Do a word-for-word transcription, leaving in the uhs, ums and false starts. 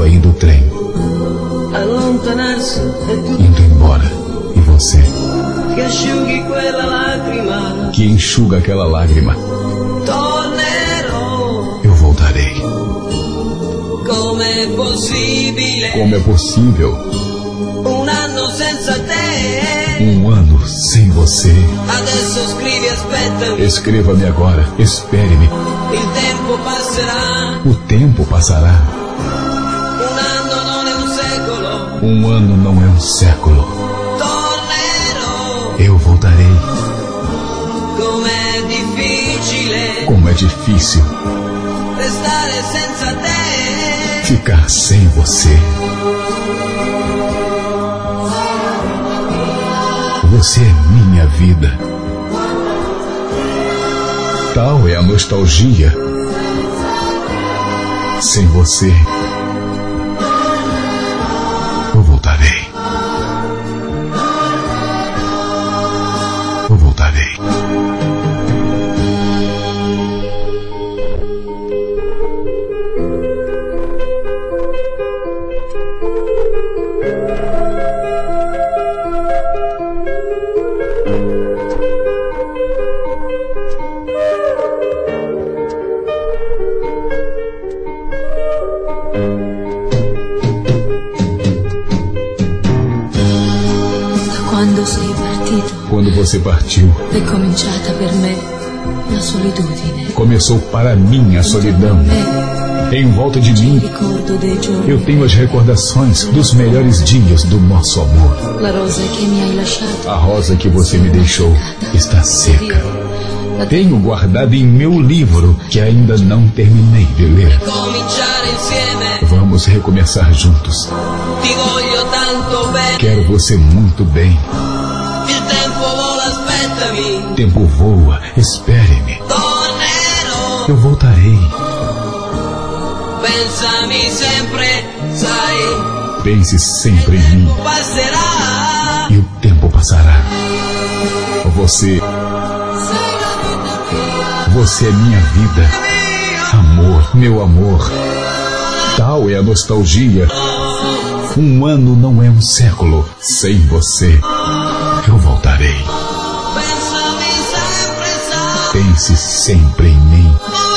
ainda o trem, allontanarsi e tu indo embora, e você che asciughi quella lacrima. que enxuga aquela lágrima. Tornerò. Eu voltarei. Com'è possibile Como é possível un anno senza te? um ano sem você? Adesso scrivi, aspettami. Escreva-me agora, espere-me. Il tempo passerà. O tempo passará. Un anno non è un secolo. Um ano não é um século. Tornerò. Eu voltarei. Com'è difficile Como é difícil restare senza te. ficar sem você. Você é minha vida. Tal é a nostalgia. Sem você, eu voltarei. Eu voltarei. Quando sei partito Quando você partiu, è cominciata per me la solitudine. começou para mim a solidão. Em volta de mim, Ricordo dei giorni, eu tenho as recordações dos melhores dias do nosso amor. la rosa che mi hai lasciato. A rosa que você me deixou está seca. La Tenho guardado em meu livro que ainda não terminei de ler. Cominciare insieme. Vamos recomeçar juntos. Ti voglio tanto bene. Quero você muito bem. Il tempo vola, aspettami. Tempo voa, espere-me. Tornerò. Eu voltarei. Pensami sempre, sai. Pense sempre em mim Passerà. e o tempo passará. Você, você é minha vida. Amor, meu amor. Tal é a nostalgia. Um ano não é um século. Sem você, eu voltarei. Pensami sempre, sai. Pense sempre em mim